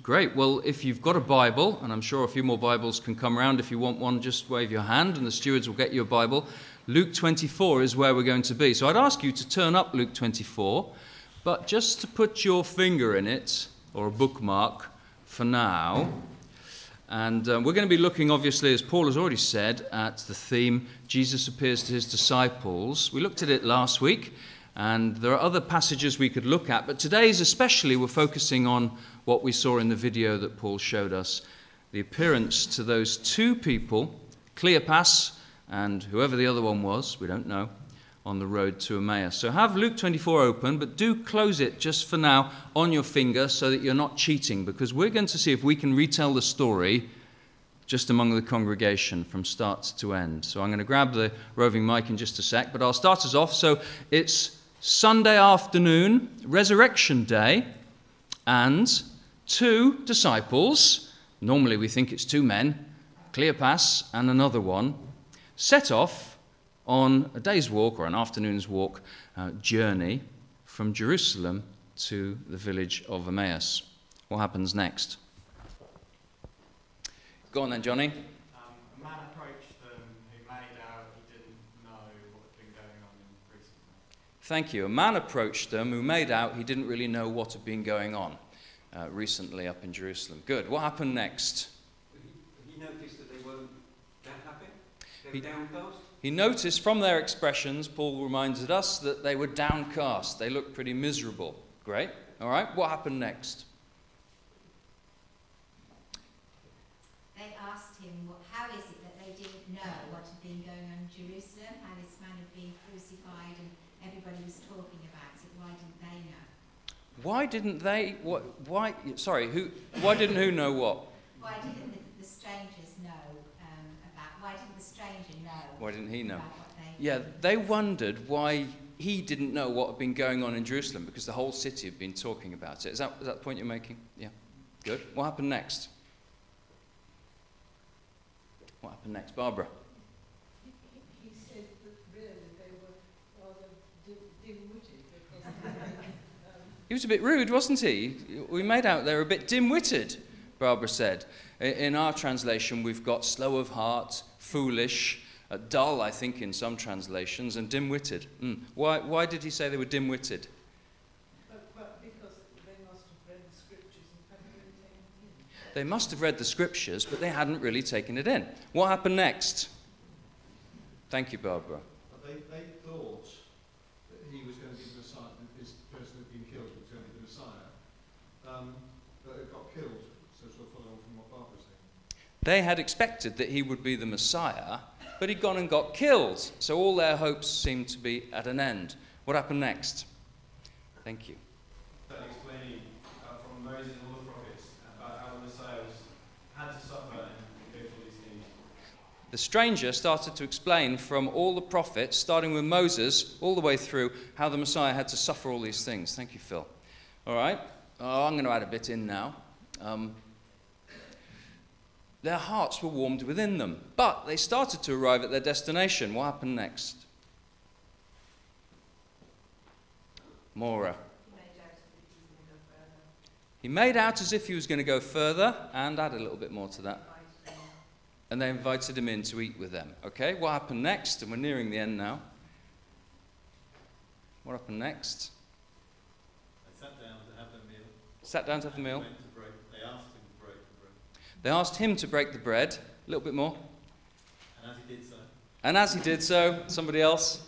Great. Well, if you've got a Bible, and I'm sure a few more Bibles can come around. If you want one, just wave your hand and the stewards will get you a Bible. Luke 24 is where we're going to be. So I'd ask you to turn up Luke 24, but just to put your finger in it, or a bookmark for now. And we're going to be looking, obviously, as Paul has already said, at the theme, Jesus appears to his disciples. We looked at it last week, and there are other passages we could look at, but today's especially we're focusing on what we saw in the video that Paul showed us, the appearance to those two people, Cleopas and whoever the other one was, we don't know, on the road to Emmaus. So have Luke 24 open, but do close it just for now on your finger so that you're not cheating, because we're going to see if we can retell the story just among the congregation from start to end. So I'm going to grab the roving mic in just a sec, but I'll start us off. So it's Sunday afternoon, Resurrection Day, and two disciples, normally we think it's two men, Cleopas and another one, set off on a day's walk or an afternoon's walk journey from Jerusalem to the village of Emmaus. What happens next? Go on then, Johnny. A man approached them who made out he didn't know what had been going on recently. Thank you. A man approached them who made out he didn't really know what had been going on recently up in Jerusalem. Good. What happened next? He noticed that they weren't that happy. They were downcast. He noticed from their expressions, Paul reminded us, that they were downcast. They looked pretty miserable. Great. All right. What happened next? They asked him, how is it that they didn't know what had been going on in Jerusalem, how this man had been crucified and everybody was talking about it? Why didn't they know? Why didn't they? Why didn't who know what? Why didn't the strangers know about? Why didn't the stranger know? Why didn't he know? About what they Yeah, they wondered why he didn't know what had been going on in Jerusalem, because the whole city had been talking about it. Is that the point you're making? Yeah. Good. What happened next? What happened next, Barbara? He said that really they were rather dim-witted because He was a bit rude, wasn't he? We made out they were a bit dim-witted, Barbara said. In our translation, we've got slow of heart, foolish, dull, I think, in some translations, and dim-witted. Why did he say they were dim-witted? but because they must have read the scriptures and hadn't really taken it in. They must have read the scriptures, but they hadn't really taken it in. What happened next? Thank you, Barbara. They thought that he was going to be the Messiah, this person who had been killed was going to be the Messiah, but it got killed, so sort of follow on from what Barbara said. They had expected that he would be the Messiah, but he'd gone and got killed, so all their hopes seemed to be at an end. What happened next? Thank you. Explaining from Moses and all the prophets about how the Messiah had to suffer and go through these things. The stranger started to explain from all the prophets, starting with Moses, all the way through, how the Messiah had to suffer all these things. Thank you, Phil. All right. I'm going to add a bit in now. Their hearts were warmed within them, but they started to arrive at their destination. What happened next? Maura. He made out as if he was going to go further, and add a little bit more to that. And they invited him in to eat with them. Okay, what happened next? And we're nearing the end now. What happened next? They sat down to have their meal. Sat down to have the meal. They asked him to break the bread. They asked him to break the bread. A little bit more. And as he did so, Somebody else.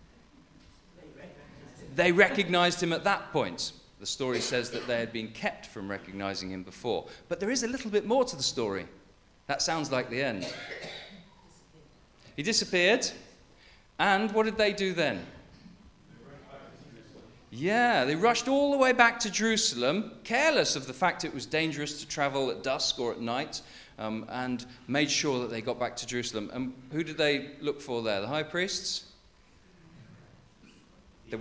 They recognized him at that point. The story says that they had been kept from recognizing him before. But there is a little bit more to the story. That sounds like the end. He disappeared. And what did they do then? Yeah, they rushed all the way back to Jerusalem, careless of the fact it was dangerous to travel at dusk or at night, and made sure that they got back to Jerusalem. And who did they look for there? The high priests? They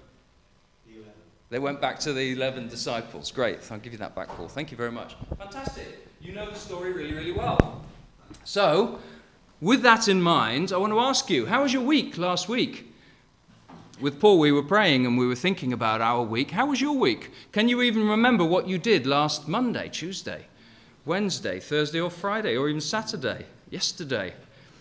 went back to the 11 disciples. Great. I'll give you that back, Paul. Thank you very much. Fantastic. You know the story really, really well. So, with that in mind, I want to ask you, how was your week last week? with Paul, we were praying and we were thinking about our week. How was your week? Can you even remember what you did last Monday, Tuesday, Wednesday, Thursday or Friday, or even Saturday, yesterday?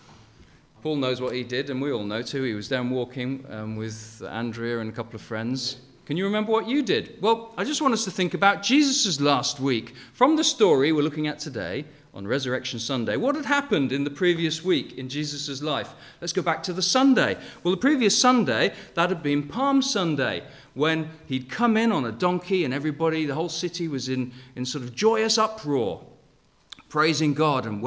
Paul knows what he did, and we all know too. He was down walking with Andrea and a couple of friends. Can you remember what you did? Well, I just want us to think about Jesus' last week. From the story we're looking at today, on Resurrection Sunday, what had happened in the previous week in Jesus' life? Let's go back to the Sunday. Well, the previous Sunday, that had been Palm Sunday, when he'd come in on a donkey and everybody, the whole city was in sort of joyous uproar, praising God and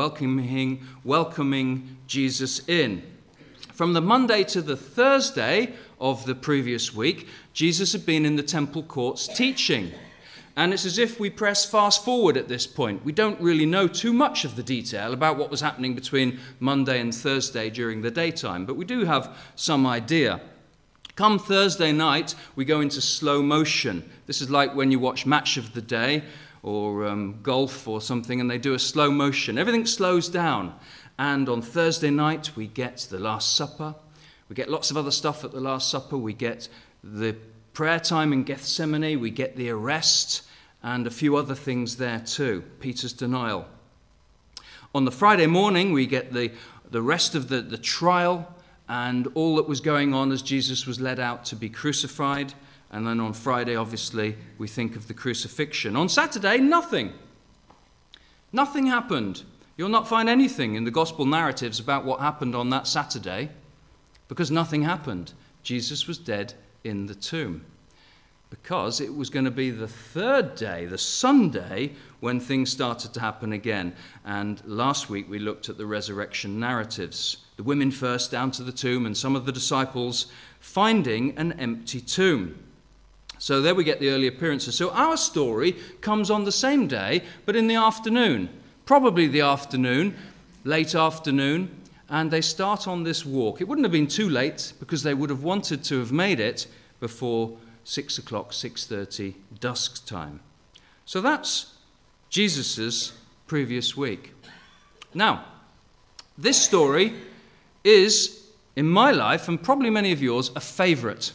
welcoming Jesus in. From the Monday to the Thursday of the previous week, Jesus had been in the temple courts teaching. And it's as if we press fast forward at this point. We don't really know too much of the detail about what was happening between Monday and Thursday during the daytime, but we do have some idea. Come Thursday night, we go into slow motion. This is like when you watch Match of the Day or golf or something, and they do a slow motion. Everything slows down. And on Thursday night, we get the Last Supper. We get lots of other stuff at the Last Supper. We get the prayer time in Gethsemane. We get the arrest and a few other things there too. Peter's denial. On the Friday morning, we get the rest of the trial and all that was going on as Jesus was led out to be crucified. And then on Friday, obviously, we think of the crucifixion. On Saturday, nothing. Nothing happened. You'll not find anything in the gospel narratives about what happened on that Saturday, because nothing happened. Jesus was dead in the tomb. Because it was going to be the third day, the Sunday, when things started to happen again. And last week we looked at the resurrection narratives. The women first down to the tomb and some of the disciples finding an empty tomb. So there we get the early appearances. So our story comes on the same day, but in the afternoon. Probably the afternoon, late afternoon, and they start on this walk. It wouldn't have been too late because they would have wanted to have made it before 6 o'clock, 6:30, dusk time. So that's Jesus' previous week. Now, this story is, in my life, and probably many of yours, a favourite.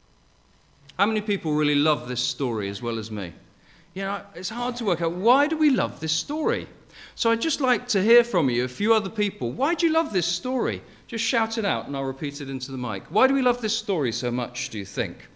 How many people really love this story as well as me? You know, it's hard to work out, why do we love this story? So I'd just like to hear from you, a few other people. Why do you love this story? Just shout it out and I'll repeat it into the mic. Why do we love this story so much, do you think?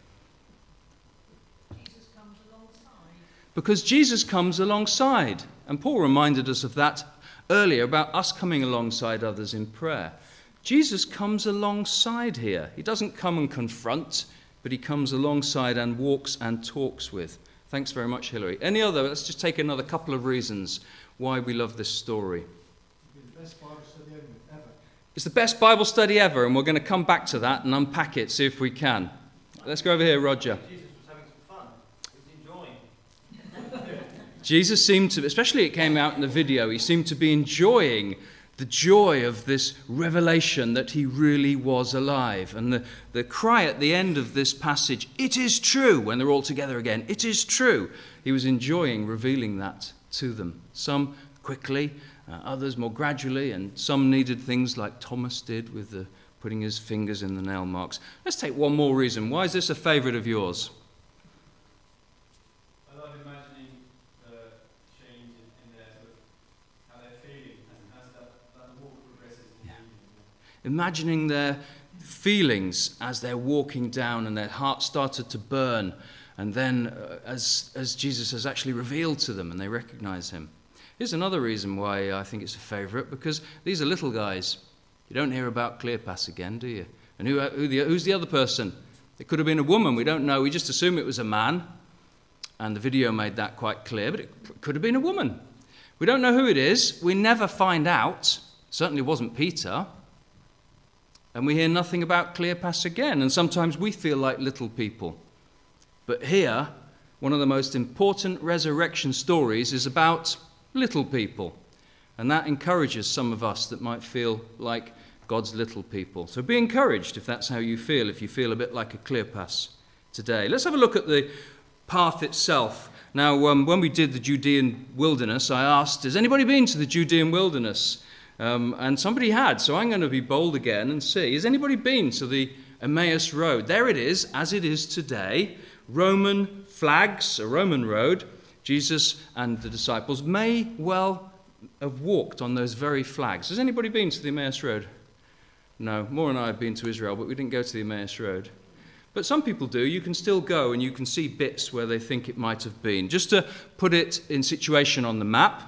Jesus comes alongside. Because Jesus comes alongside. And Paul reminded us of that earlier about us coming alongside others in prayer. Jesus comes alongside here. He doesn't come and confront, but he comes alongside and walks and talks with. Thanks very much, Hilary. Any other? Let's just take another couple of reasons why we love this story. It's the best Bible study ever. It's the best Bible study ever, and we're going to come back to that and unpack it, see if we can. Let's go over here, Roger. Jesus was having some fun. He was enjoying. Jesus seemed to, especially it came out in the video, he seemed to be enjoying the joy of this revelation that he really was alive. And the cry at the end of this passage, "It is true," when they're all together again, "It is true." He was enjoying revealing that to them. Some quickly, others more gradually, and some needed things like Thomas did with putting his fingers in the nail marks. Let's take one more reason. Why is this a favourite of yours? I love imagining the change in their sort of how they're feeling as that walk progresses in the evening. Imagining their feelings as they're walking down and their heart started to burn, and then as Jesus has actually revealed to them and they recognize him. Here's another reason why I think it's a favourite, because these are little guys. You don't hear about Cleopas again, do you? And who's the other person? It could have been a woman, we don't know. We just assume it was a man, and the video made that quite clear, but it could have been a woman. We don't know who it is. We never find out. It certainly wasn't Peter. And we hear nothing about Cleopas again, and sometimes we feel like little people. But here, one of the most important resurrection stories is about little people. And that encourages some of us that might feel like God's little people. So be encouraged if that's how you feel, if you feel a bit like a Cleopas today. Let's have a look at the path itself. Now, when we did the Judean wilderness, I asked, has anybody been to the Judean wilderness? And somebody had, so I'm going to be bold again and see. Has anybody been to the Emmaus Road. There it is, as it is today. Roman flags, a Roman road. Jesus and the disciples may well have walked on those very flags. Has anybody been to the Emmaus Road? No, Maura and I have been to Israel, but we didn't go to the Emmaus Road. But some people do. You can still go and you can see bits where they think it might have been. Just to put it in situation on the map,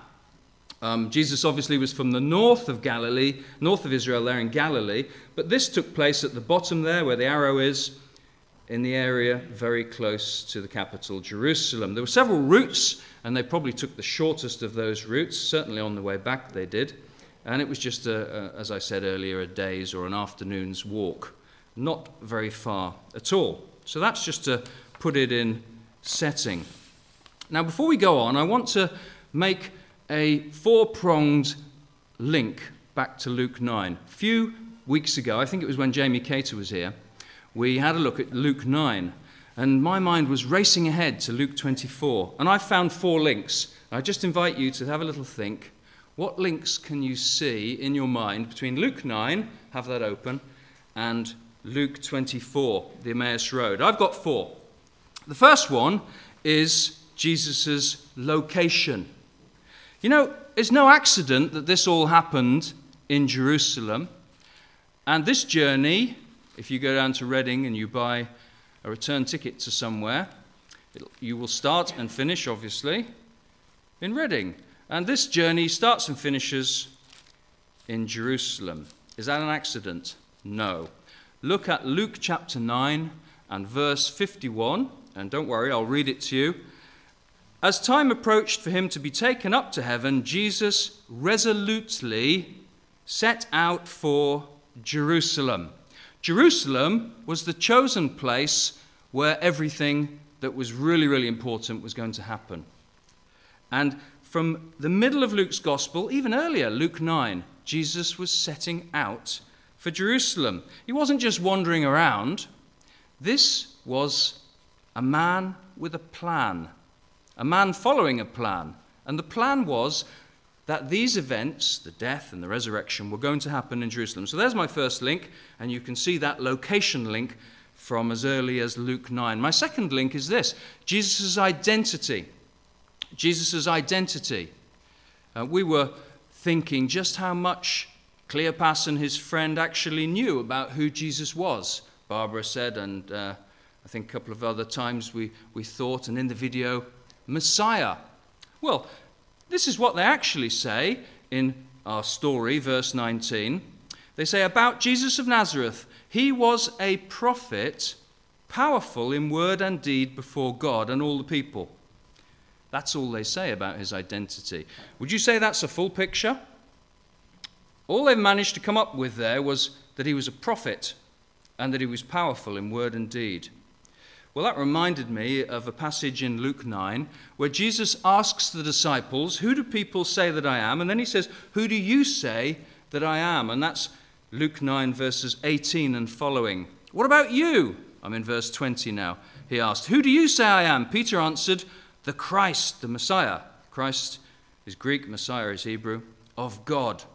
Jesus obviously was from the north of Galilee, north of Israel there in Galilee, but this took place at the bottom there where the arrow is, in the area very close to the capital, Jerusalem. There were several routes, and they probably took the shortest of those routes. Certainly on the way back they did. And it was just, as I said earlier, a day's or an afternoon's walk. Not very far at all. So that's just to put it in setting. Now, before we go on, I want to make a four-pronged link back to Luke 9. A few weeks ago, I think it was when Jamie Cater was here, we had a look at Luke 9, and my mind was racing ahead to Luke 24, and I found 4 links. I just invite you to have a little think. What links can you see in your mind between Luke 9, have that open, and Luke 24, the Emmaus Road? I've got 4. The first one is Jesus' location. You know, it's no accident that this all happened in Jerusalem, and this journey, if you go down to Reading and you buy a return ticket to somewhere, you will start and finish, obviously, in Reading. And this journey starts and finishes in Jerusalem. Is that an accident? No. Look at Luke chapter 9 and verse 51, and don't worry, I'll read it to you. As time approached for him to be taken up to heaven, Jesus resolutely set out for Jerusalem. Jerusalem was the chosen place where everything that was really, really important was going to happen. And from the middle of Luke's gospel, even earlier, Luke 9, Jesus was setting out for Jerusalem. He wasn't just wandering around. This was a man with a plan, a man following a plan. And the plan was that these events, the death and the resurrection, were going to happen in Jerusalem. So there's my first link, and you can see that location link from as early as Luke 9. My second link is this: Jesus' identity. Jesus' identity. We were thinking just how much Cleopas and his friend actually knew about who Jesus was. Barbara said, and I think a couple of other times we thought, and in the video, Messiah. Well, this is what they actually say in our story, verse 19. They say about Jesus of Nazareth, he was a prophet, powerful in word and deed before God and all the people. That's all they say about his identity. Would you say that's a full picture? All they've managed to come up with there was that he was a prophet and that he was powerful in word and deed. Well, that reminded me of a passage in Luke 9 where Jesus asks the disciples, who do people say that I am? And then he says, who do you say that I am? And that's Luke 9 verses 18 and following. What about you? I'm in verse 20 now. He asked, who do you say I am? Peter answered, the Christ, the Messiah. Christ is Greek, Messiah is Hebrew, of God.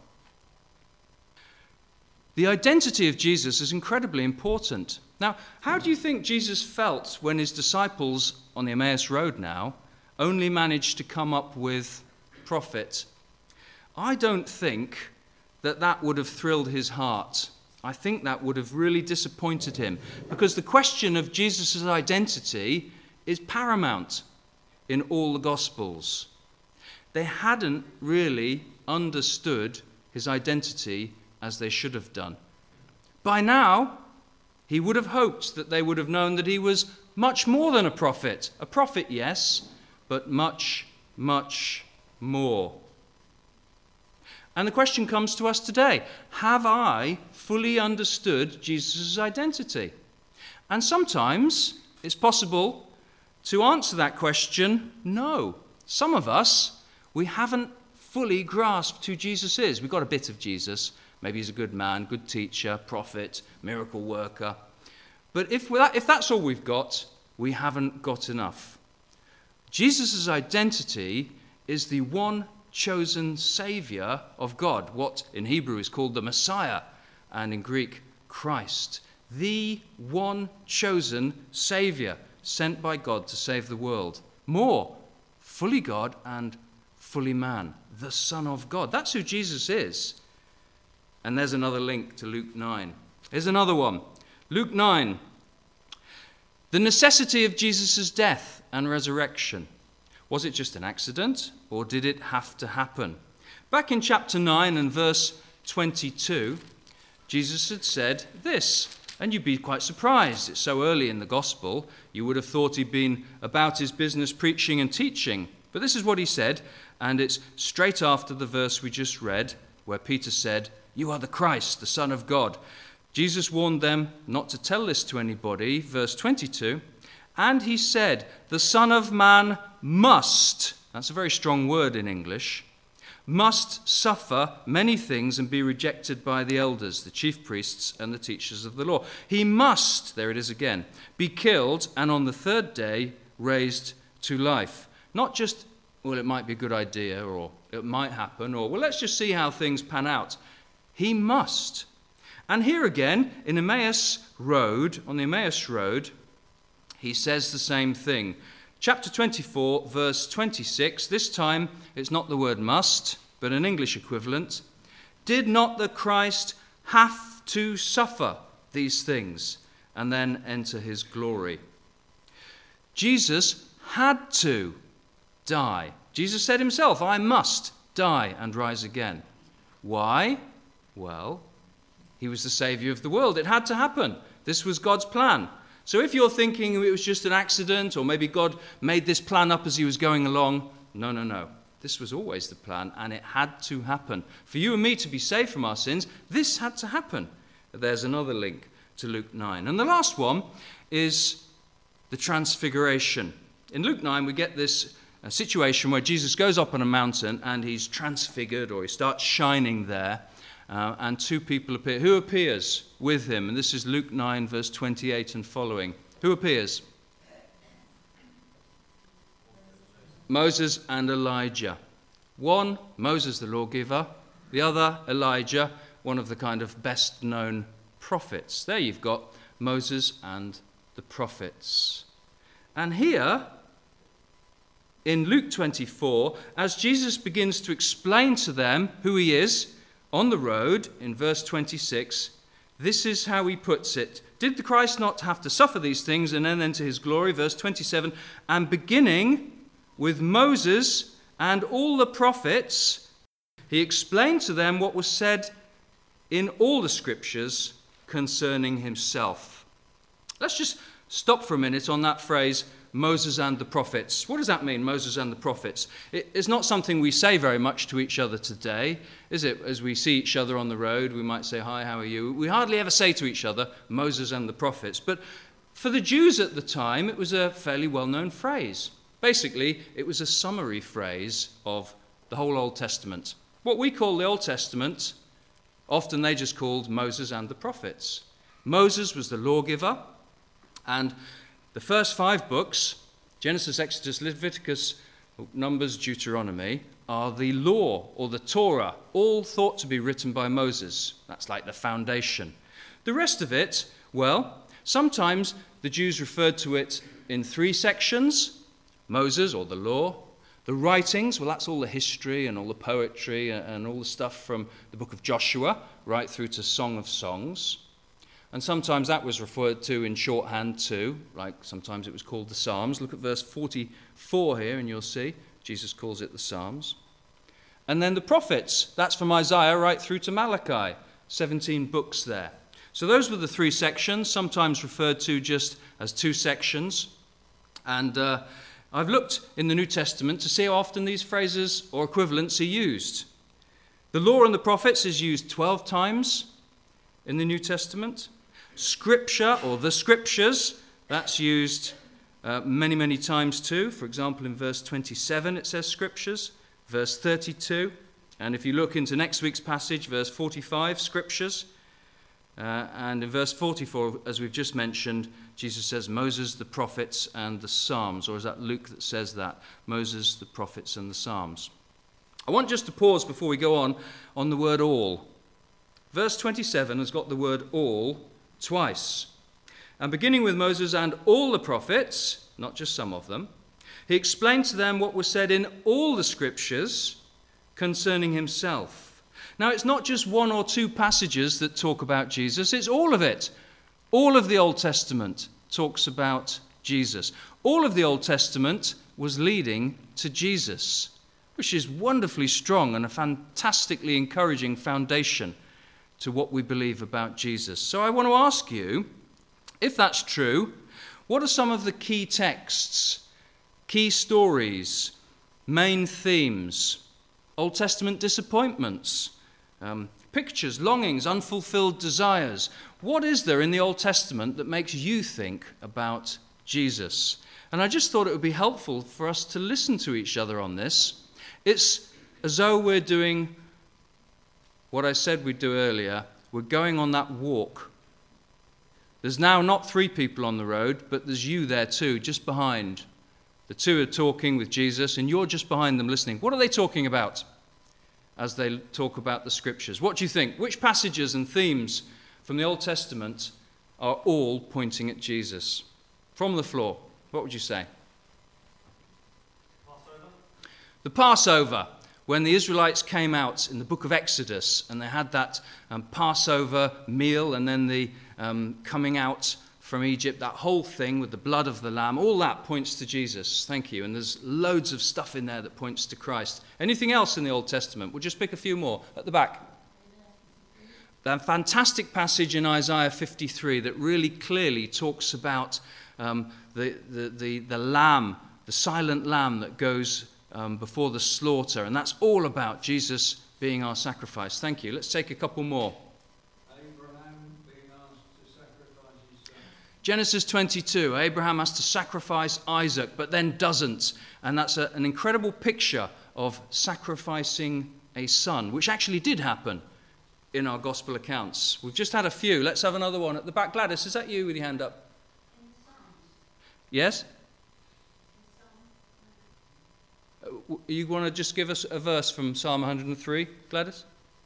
The identity of Jesus is incredibly important. Now, how do you think Jesus felt when his disciples on the Emmaus Road now only managed to come up with prophet? I don't think that would have thrilled his heart. I think that would have really disappointed him, because the question of Jesus' identity is paramount in all the Gospels. They hadn't really understood his identity as they should have done. By now, he would have hoped that they would have known that he was much more than a prophet. A prophet, yes, but much, much more. And the question comes to us today: have I fully understood Jesus' identity? And sometimes it's possible to answer that question, no. Some of us, we haven't fully grasped who Jesus is. We've got a bit of Jesus. Maybe he's a good man, good teacher, prophet, miracle worker. But if that's all we've got, we haven't got enough. Jesus' identity is the one chosen Saviour of God, what in Hebrew is called the Messiah, and in Greek, Christ. the one chosen Saviour sent by God to save the world. More, fully God and fully man, the Son of God. That's who Jesus is. And there's another link to Luke 9. Here's another one. Luke 9. The necessity of Jesus' death and resurrection. Was it just an accident, or did it have to happen? Back in chapter 9 and verse 22, Jesus had said this, and you'd be quite surprised. It's so early in the gospel, you would have thought he'd been about his business preaching and teaching. But this is what he said, and it's straight after the verse we just read, where Peter said, "You are the Christ, the Son of God." Jesus warned them not to tell this to anybody, verse 22, and he said, "The Son of Man must," that's a very strong word in English, "must suffer many things and be rejected by the elders, the chief priests, and the teachers of the law. He must," there it is again, "be killed and on the third day raised to life." Not just, well, it might be a good idea, or it might happen, or, well, let's just see how things pan out. He must. And here again, on the Emmaus Road, he says the same thing. Chapter 24, verse 26, this time it's not the word must, but an English equivalent. Did not the Christ have to suffer these things and then enter his glory? Jesus had to die. Jesus said himself, "I must die and rise again." Why? Well, he was the Saviour of the world. It had to happen. This was God's plan. So if you're thinking it was just an accident, or maybe God made this plan up as he was going along, no. This was always the plan, and it had to happen. For you and me to be saved from our sins, this had to happen. There's another link to Luke 9. And the last one is the transfiguration. In Luke 9, we get this situation where Jesus goes up on a mountain and he's transfigured, or he starts shining there. And two people appear. Who appears with him? And this is Luke 9, verse 28 and following. Who appears? Moses and Elijah. One, Moses the lawgiver. The other, Elijah, one of the kind of best-known prophets. There you've got Moses and the prophets. And here, in Luke 24, as Jesus begins to explain to them who he is, on the road, in verse 26, this is how he puts it. Did the Christ not have to suffer these things and then enter his glory? Verse 27, and beginning with Moses and all the prophets, he explained to them what was said in all the scriptures concerning himself. Let's just stop for a minute on that phrase, Moses and the prophets. What does that mean, Moses and the prophets? It's not something we say very much to each other today, is it? As we see each other on the road, we might say, "Hi, how are you?" We hardly ever say to each other, Moses and the prophets. But for the Jews at the time, it was a fairly well-known phrase. Basically, it was a summary phrase of the whole Old Testament. What we call the Old Testament, often they just called Moses and the prophets. Moses was the lawgiver, and the first 5 books, Genesis, Exodus, Leviticus, Numbers, Deuteronomy, are the law or the Torah, all thought to be written by Moses. That's like the foundation. The rest of it, well, sometimes the Jews referred to it in 3 sections, Moses or the law. The writings, well, that's all the history and all the poetry and all the stuff from the book of Joshua right through to Song of Songs. And sometimes that was referred to in shorthand too, like sometimes it was called the Psalms. Look at verse 44 here and you'll see Jesus calls it the Psalms. And then the prophets, that's from Isaiah right through to Malachi, 17 books there. So those were the 3 sections, sometimes referred to just as 2 sections. And I've looked in the New Testament to see how often these phrases or equivalents are used. The law and the prophets is used 12 times in the New Testament. Scripture or the scriptures, that's used many times too. For example, in verse 27 it says scriptures, verse 32. And if you look into next week's passage, verse 45, scriptures. And in verse 44, as we've just mentioned, Jesus says Moses, the prophets, and the Psalms. Or is that Luke that says that? Moses, the prophets, and the Psalms. I want just to pause before we go on the word all. Verse 27 has got the word all twice. And beginning with Moses and all the prophets, not just some of them, he explained to them what was said in all the scriptures concerning himself. Now, it's not just one or two passages that talk about Jesus, it's all of it. All of the Old Testament talks about Jesus. All of the Old Testament was leading to Jesus, which is wonderfully strong and a fantastically encouraging foundation to what we believe about Jesus. So I want to ask you, if that's true, what are some of the key texts, key stories, main themes, Old Testament disappointments, pictures, longings, unfulfilled desires? What is there in the Old Testament that makes you think about Jesus? And I just thought it would be helpful for us to listen to each other on this. It's as though we're doing what I said we'd do earlier. We're going on that walk. There's now not 3 people on the road, but there's you there too, just behind. The 2 are talking with Jesus, and you're just behind them listening. What are they talking about as they talk about the scriptures? What do you think? Which passages and themes from the Old Testament are all pointing at Jesus? From the floor, what would you say? Passover. The Passover, when the Israelites came out in the book of Exodus, and they had that Passover meal, and then the coming out from Egypt, that whole thing with the blood of the lamb, all that points to Jesus. Thank you. And there's loads of stuff in there that points to Christ. Anything else in the Old Testament? We'll just pick a few more at the back. That fantastic passage in Isaiah 53 that really clearly talks about the lamb, the silent lamb that goes before the slaughter. And that's all about Jesus being our sacrifice. Thank you. Let's take a couple more. Abraham being asked to sacrifice his son. Genesis 22, Abraham has to sacrifice Isaac, but then doesn't. And that's an incredible picture of sacrificing a son, which actually did happen in our gospel accounts. We've just had a few. Let's have another one at the back. Gladys, is that you with your hand up? Yes? You want to just give us a verse from Psalm 103, Gladys?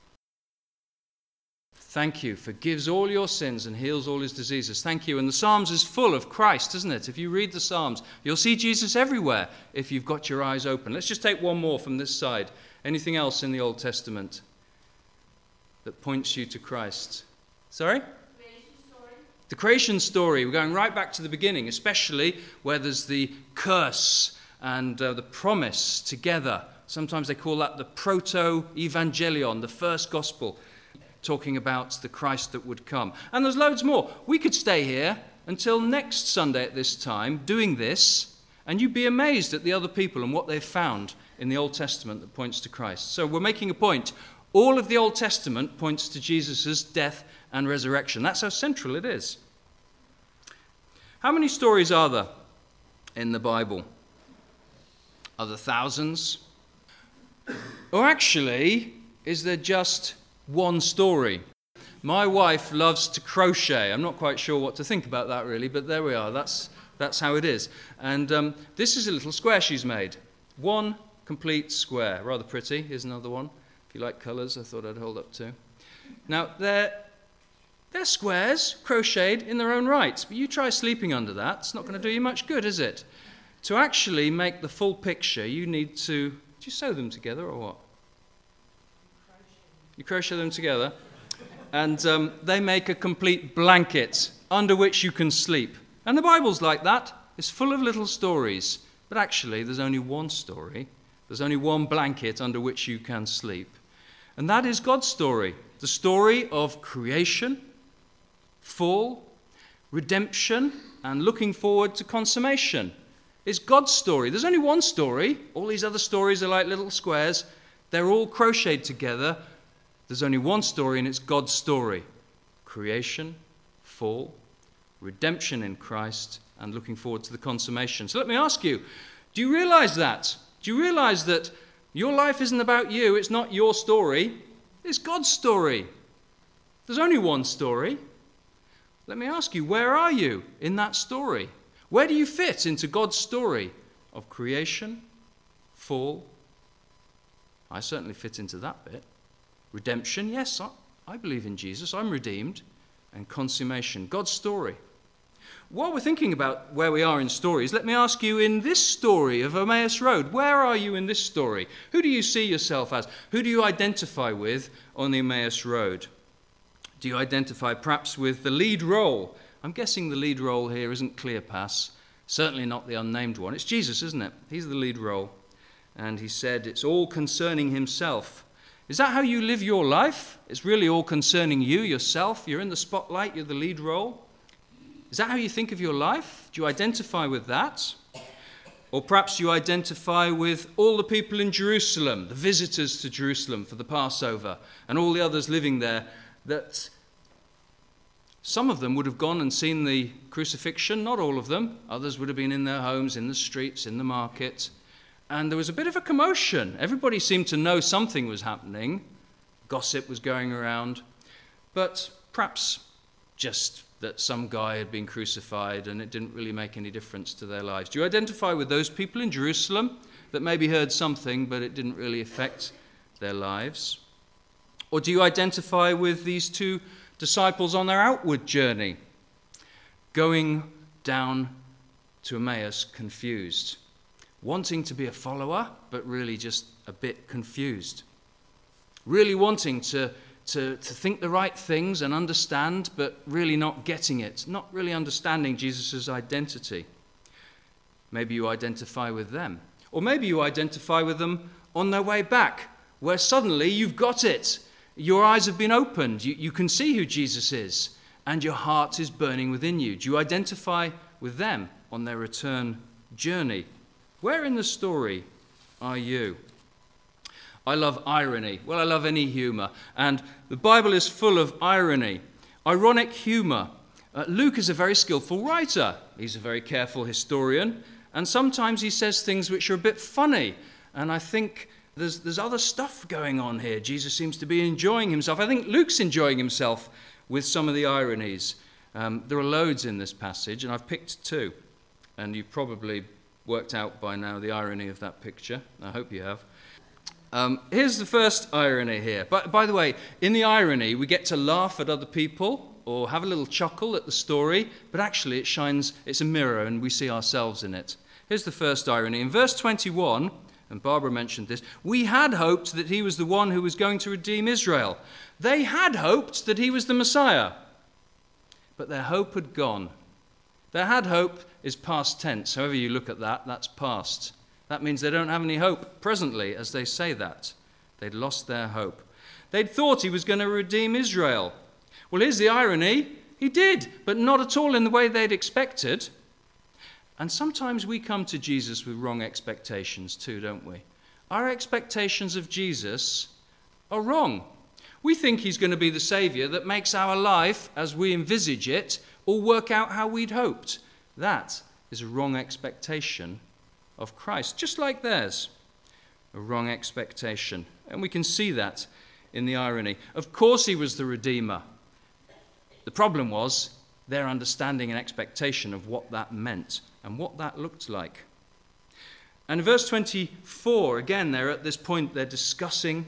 Thank you. Forgives all your sins and heals all his diseases. Thank you. And the Psalms is full of Christ, isn't it? If you read the Psalms, you'll see Jesus everywhere if you've got your eyes open. Let's just take one more from this side. Anything else in the Old Testament that points you to Christ? Sorry? The creation story. We're going right back to the beginning, especially where there's the curse and the promise together. Sometimes they call that the proto-evangelion, the first gospel, talking about the Christ that would come. And there's loads more. We could stay here until next Sunday at this time doing this, and you'd be amazed at the other people and what they've found in the Old Testament that points to Christ. So we're making a point. All of the Old Testament points to Jesus' death and resurrection. That's how central it is. How many stories are there in the Bible? Are there thousands? Or actually, is there just one story? My wife loves to crochet. I'm not quite sure what to think about that really, but there we are. That's how it is. And this is a little square she's made. One complete square. Rather pretty. Here's another one. If you like colours, I thought I'd hold up two. Now, they're squares, crocheted in their own right. But you try sleeping under that. It's not going to do you much good, is it? To actually make the full picture, you need to... Do you sew them together or what? You crochet them together. And they make a complete blanket under which you can sleep. And the Bible's like that. It's full of little stories. But actually, there's only one story. There's only one blanket under which you can sleep. And that is God's story. The story of creation, fall, redemption, and looking forward to consummation. It's God's story. There's only one story. All these other stories are like little squares. They're all crocheted together. There's only one story, and it's God's story. Creation, fall, redemption in Christ, and looking forward to the consummation. So let me ask you, do you realize that? Do you realize that your life isn't about you? It's not your story. It's God's story. There's only one story. Let me ask you, where are you in that story? Where do you fit into God's story of creation, fall? I certainly fit into that bit. Redemption, yes, I believe in Jesus. I'm redeemed. and consummation. God's story. While we're thinking about where we are in stories, let me ask you, in this story of Emmaus Road, where are you in this story? Who do you see yourself as? Who do you identify with on the Emmaus Road? Do you identify perhaps with the lead role? I'm guessing the lead role here isn't Cleopas, certainly not the unnamed one. It's Jesus, isn't it? He's the lead role. And he said it's all concerning himself. Is that how you live your life? It's really all concerning you, yourself. You're in the spotlight, you're the lead role. Is that how you think of your life? Do you identify with that? Or perhaps you identify with all the people in Jerusalem, the visitors to Jerusalem for the Passover, and all the others living there, that some of them would have gone and seen the crucifixion, not all of them. Others would have been in their homes, in the streets, in the market. And there was a bit of a commotion. Everybody seemed to know something was happening. Gossip was going around. But perhaps just that some guy had been crucified and it didn't really make any difference to their lives. Do you identify with those people in Jerusalem that maybe heard something but it didn't really affect their lives? Or do you identify with these two disciples on their outward journey, going down to Emmaus confused, wanting to be a follower but really just a bit confused, really wanting to think the right things and understand, but really not getting it, not really understanding Jesus' identity? Maybe you identify with them. Or maybe you identify with them on their way back, where suddenly you've got it. Your eyes have been opened. You can see who Jesus is, and your heart is burning within you. Do you identify with them on their return journey? Where in the story are you? I love irony. Well, I love any humour. And the Bible is full of irony, ironic humour. Luke is a very skillful writer. He's a very careful historian. And sometimes he says things which are a bit funny. And I think there's other stuff going on here. Jesus seems to be enjoying himself. I think Luke's enjoying himself with some of the ironies. There are loads in this passage, and I've picked two. And you've probably worked out by now the irony of that picture. I hope you have. Here's the first irony here. By the way, in the irony, we get to laugh at other people or have a little chuckle at the story, but actually it's a mirror and we see ourselves in it. Here's the first irony. In verse 21, and Barbara mentioned this, we had hoped that he was the one who was going to redeem Israel. They had hoped that he was the Messiah, but their hope had gone. Their had hope is past tense. However you look at that, that's past. That means they don't have any hope presently as they say that. They'd lost their hope. They'd thought he was going to redeem Israel. Well, here's the irony. He did, but not at all in the way they'd expected. And sometimes we come to Jesus with wrong expectations too, don't we? Our expectations of Jesus are wrong. We think he's going to be the Saviour that makes our life, as we envisage it, all work out how we'd hoped. That is a wrong expectation of Christ, just like theirs, a wrong expectation. And we can see that in the irony. Of course he was the Redeemer. The problem was their understanding and expectation of what that meant and what that looked like. And in verse 24, again, they're at this point, they're discussing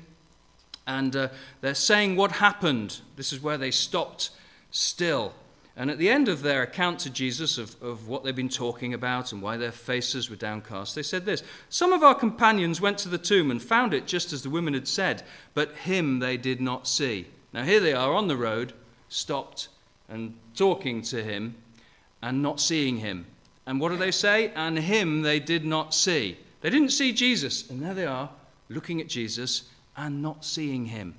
and they're saying what happened. This is where they stopped still. And at the end of their account to Jesus of what they've been talking about and why their faces were downcast, they said this: some of our companions went to the tomb and found it just as the women had said, but him they did not see. Now here they are on the road, stopped and talking to him and not seeing him. And what do they say? And him they did not see. They didn't see Jesus, and there they are looking at Jesus and not seeing him.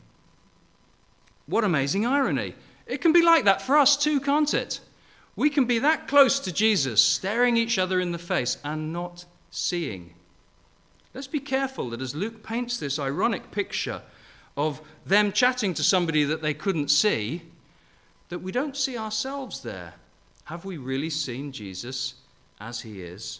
What amazing irony. It can be like that for us too, can't it? We can be that close to Jesus, staring each other in the face and not seeing. Let's be careful that as Luke paints this ironic picture of them chatting to somebody that they couldn't see, that we don't see ourselves there. Have we really seen Jesus as he is?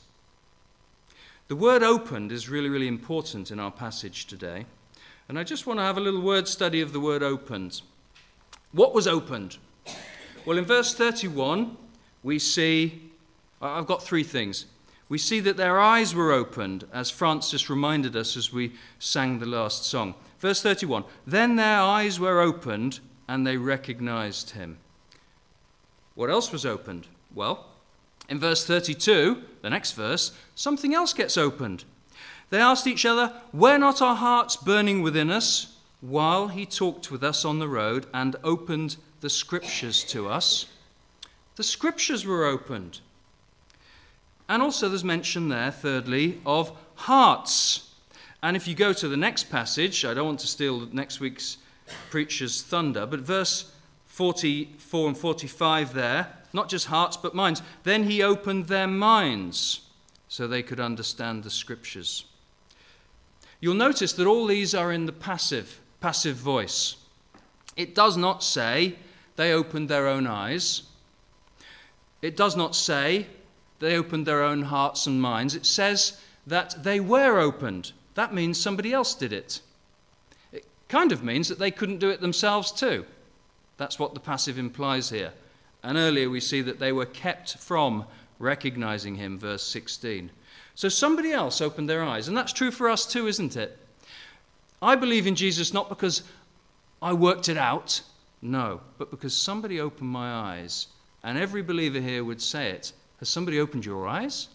The word opened is really, really important in our passage today. And I just want to have a little word study of the word opened. What was opened? Well, in verse 31, we see, I've got three things. We see that their eyes were opened, as Francis reminded us as we sang the last song. Verse 31, then their eyes were opened and they recognized him. What else was opened? Well, in verse 32, the next verse, something else gets opened. They asked each other, "Were not our hearts burning within us while he talked with us on the road and opened the scriptures to us?" The scriptures were opened. And also there's mention there, thirdly, of hearts. And if you go to the next passage, I don't want to steal next week's preacher's thunder, but verse 44 and 45 there, not just hearts but minds. Then he opened their minds so they could understand the scriptures. You'll notice that all these are in the passive voice. It does not say they opened their own eyes. It does not say they opened their own hearts and minds. It says that they were opened. That means somebody else did it. It kind of means that they couldn't do it themselves too. That's what the passive implies here. And earlier we see that they were kept from recognizing him, verse 16. So somebody else opened their eyes. And that's true for us too, isn't it? I believe in Jesus not because I worked it out, no, but because somebody opened my eyes. And every believer here would say it. Has somebody opened your eyes?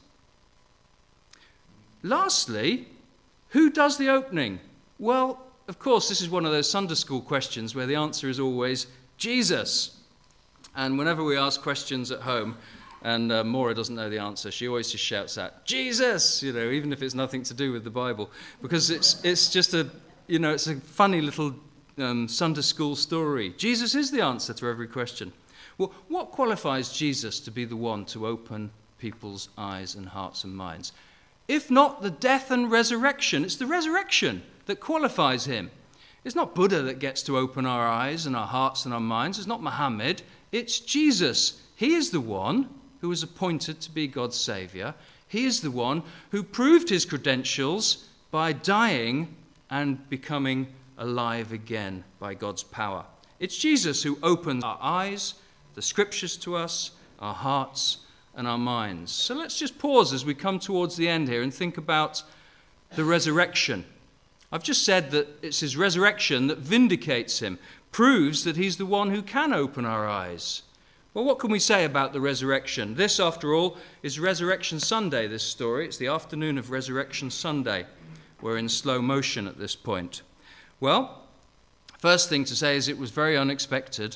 Lastly, who does the opening? Well, of course, this is one of those Sunday school questions where the answer is always Jesus. And whenever we ask questions at home, and Maura doesn't know the answer, she always just shouts out, "Jesus!" Even if it's nothing to do with the Bible. Because it's just it's a funny little Sunday school story. Jesus is the answer to every question. Well, what qualifies Jesus to be the one to open people's eyes and hearts and minds? If not the death and resurrection, it's the resurrection that qualifies him. It's not Buddha that gets to open our eyes and our hearts and our minds. It's not Muhammad. It's Jesus. He is the one who was appointed to be God's Saviour. He is the one who proved his credentials by dying and becoming alive again by God's power. It's Jesus who opened our eyes, the scriptures to us, our hearts and our minds. So let's just pause as we come towards the end here and think about the resurrection. I've just said that it's his resurrection that vindicates him, proves that he's the one who can open our eyes. Well, what can we say about the resurrection? This, after all, is Resurrection Sunday, this story. It's the afternoon of Resurrection Sunday. We're in slow motion at this point. Well, first thing to say is it was very unexpected.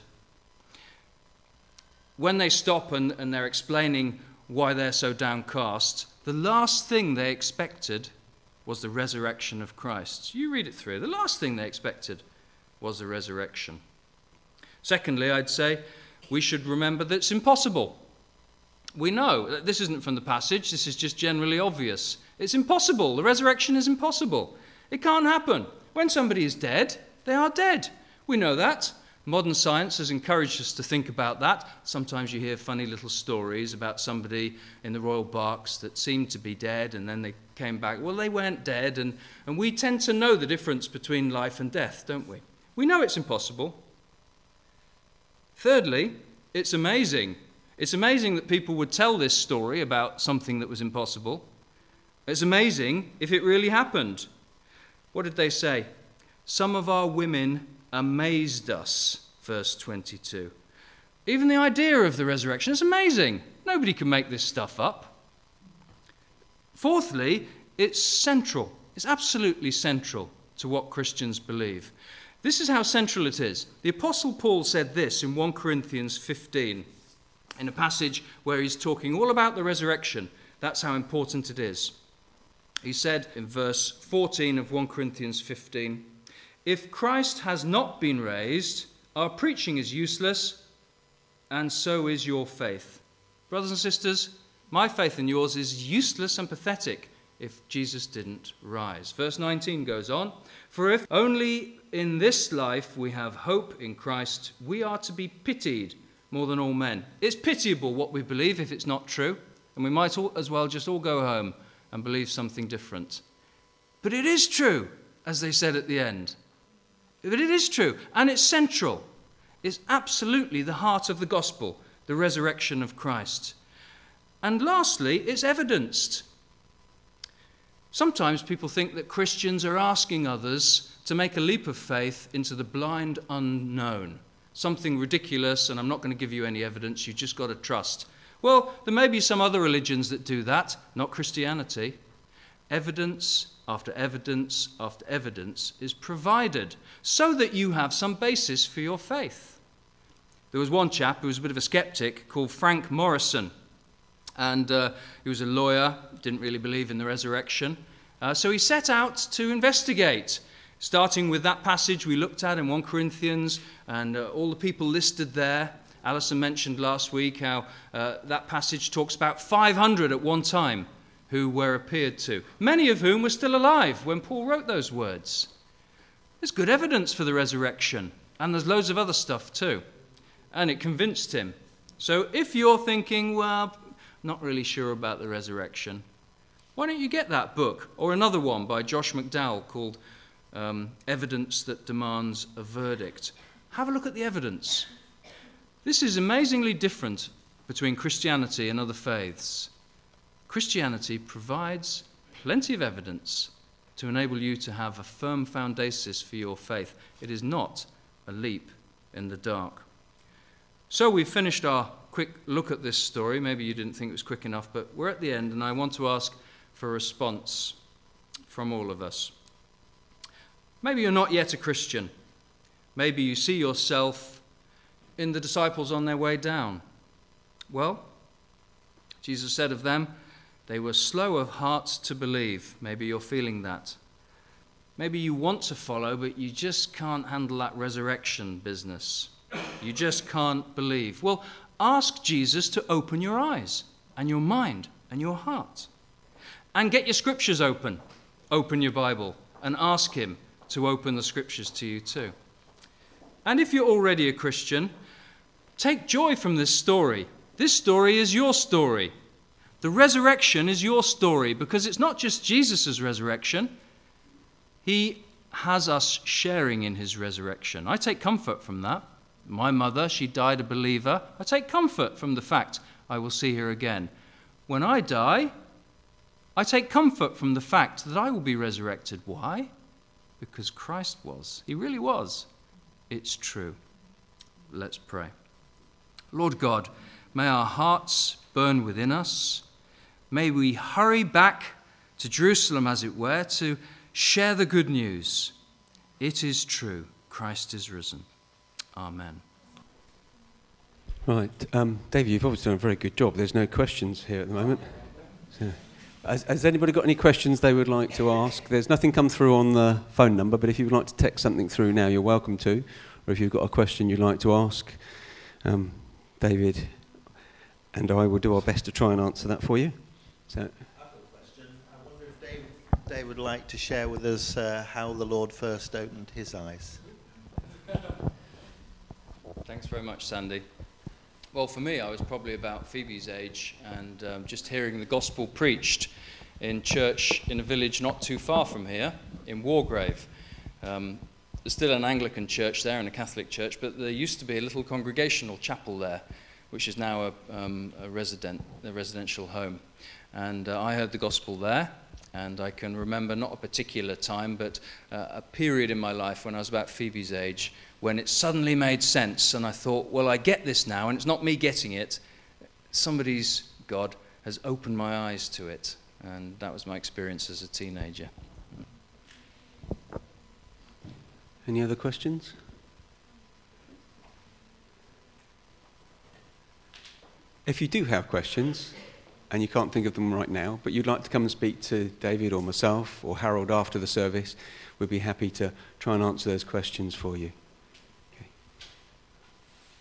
When they stop and they're explaining why they're so downcast, the last thing they expected was the resurrection of Christ. You read it through. The last thing they expected was the resurrection. Secondly, I'd say we should remember that it's impossible. We know that this isn't from the passage. This is just generally obvious. It's impossible. The resurrection is impossible. It can't happen. When somebody is dead, they are dead. We know that. Modern science has encouraged us to think about that. Sometimes you hear funny little stories about somebody in the Royal Berks that seemed to be dead and then they came back. Well, they weren't dead, and we tend to know the difference between life and death, don't we? We know it's impossible. Thirdly, it's amazing. It's amazing that people would tell this story about something that was impossible. It's amazing if it really happened. What did they say? Some of our women amazed us, verse 22. Even the idea of the resurrection is amazing. Nobody can make this stuff up. Fourthly, it's central. It's absolutely central to what Christians believe. This is how central it is. The Apostle Paul said this in 1 Corinthians 15, in a passage where he's talking all about the resurrection. That's how important it is. He said in verse 14 of 1 Corinthians 15, "If Christ has not been raised, our preaching is useless, and so is your faith." Brothers and sisters, my faith and yours is useless and pathetic if Jesus didn't rise. Verse 19 goes on, "For if only in this life we have hope in Christ, we are to be pitied more than all men." It's pitiable what we believe if it's not true, and we might as well just all go home and believe something different. But it is true, as they said at the end. But it is true, and it's central. It's absolutely the heart of the gospel, the resurrection of Christ. And lastly, it's evidenced. Sometimes people think that Christians are asking others to make a leap of faith into the blind unknown. something ridiculous and I'm not going to give you any evidence, you've just got to trust. Well, there may be some other religions that do that, not Christianity. Evidence after evidence after evidence is provided so that you have some basis for your faith. There was one chap who was a bit of a skeptic called Frank Morrison, and he was a lawyer, didn't really believe in the resurrection. So he set out to investigate, starting with that passage we looked at in 1 Corinthians and all the people listed there. Alison mentioned last week how that passage talks about 500 at one time who were appeared to, many of whom were still alive when Paul wrote those words. There's good evidence for the resurrection, and there's loads of other stuff too. And it convinced him. So if you're thinking, well, not really sure about the resurrection, why don't you get that book? Or another one by Josh McDowell called Evidence That Demands a Verdict. Have a look at the evidence. This is amazingly different between Christianity and other faiths. Christianity provides plenty of evidence to enable you to have a firm foundation for your faith. It is not a leap in the dark. So we've finished our quick look at this story. Maybe you didn't think it was quick enough, but we're at the end, and I want to ask for a response from all of us. Maybe you're not yet a Christian. Maybe you see yourself in the disciples on their way down. Well, Jesus said of them, they were slow of heart to believe. Maybe you're feeling that. Maybe you want to follow, but you just can't handle that resurrection business. You just can't believe. Well, ask Jesus to open your eyes and your mind and your heart. And get your scriptures open. Open your Bible and ask him to open the scriptures to you too. And if you're already a Christian, take joy from this story. This story is your story. The resurrection is your story because it's not just Jesus' resurrection. He has us sharing in his resurrection. I take comfort from that. My mother, she died a believer. I take comfort from the fact I will see her again. When I die, I take comfort from the fact that I will be resurrected. Why? Because Christ was. He really was. It's true. Let's pray. Lord God, may our hearts burn within us. May we hurry back to Jerusalem, as it were, to share the good news. It is true. Christ is risen. Amen. Right. David, you've obviously done a very good job. There's no questions here at the moment. So, has anybody got any questions they would like to ask? There's nothing come through on the phone number, but if you would like to text something through now, you're welcome to. Or if you've got a question you'd like to ask, David and I will do our best to try and answer that for you. So, I've got a question. I wonder if Dave would like to share with us how the Lord first opened his eyes. Thanks very much, Sandy. Well, for me, I was probably about Phoebe's age, and just hearing the gospel preached in church in a village not too far from here, in Wargrave. There's still an Anglican church there and a Catholic church, but there used to be a little congregational chapel there, which is now a residential home. And I heard the gospel there, and I can remember not a particular time, but a period in my life when I was about Phoebe's age, when it suddenly made sense, and I thought, well, I get this now, and it's not me getting it. Somebody's God has opened my eyes to it, and that was my experience as a teenager. any other questions? If you do have questions, and you can't think of them right now, but you'd like to come and speak to David or myself or Harold after the service, we'd be happy to try and answer those questions for you.